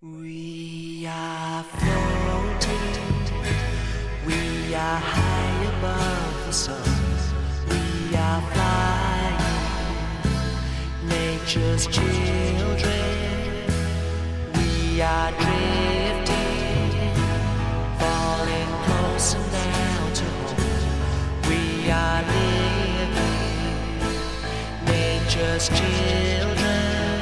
We are floating, we are high above the sun, we are flying, nature's children, we are drifting, falling closer now to home, we are living, nature's children.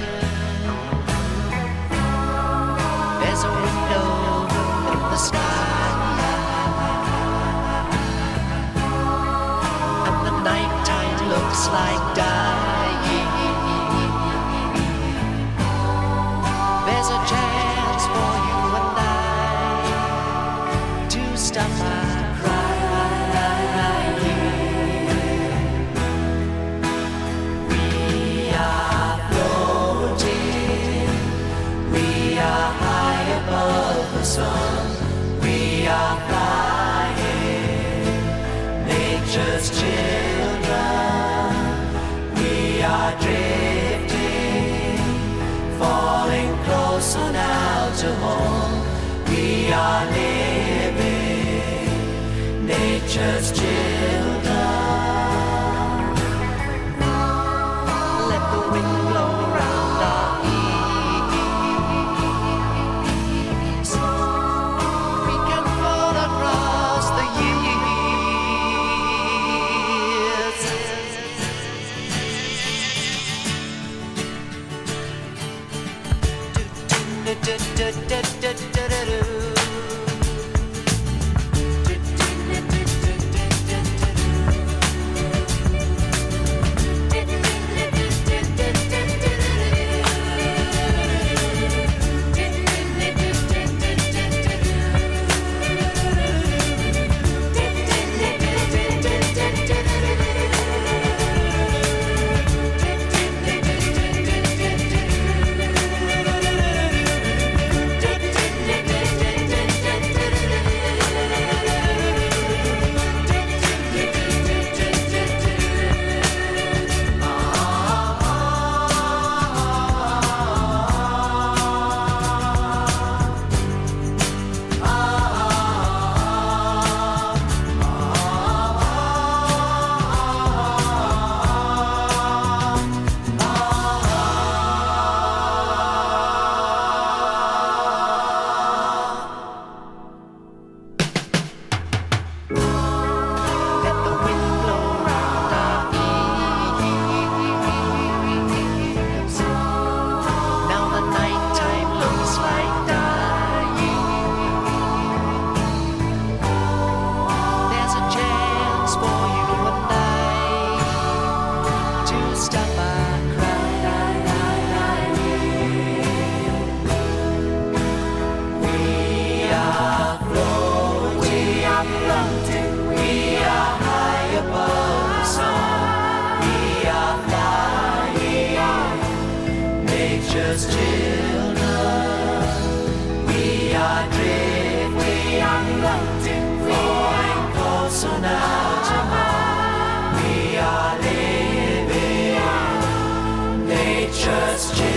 There's a window in the sky, and the nighttime looks like dying. There's a chance for you and I to stop my crying. We are floating, we are above the sun, we are flying, nature's children, we are drifting, falling closer now to home, we are living, nature's children. Let the wind blow around our ears. Nature's children, we are drifting, we are floating, falling closer now to home. We are living, nature's children.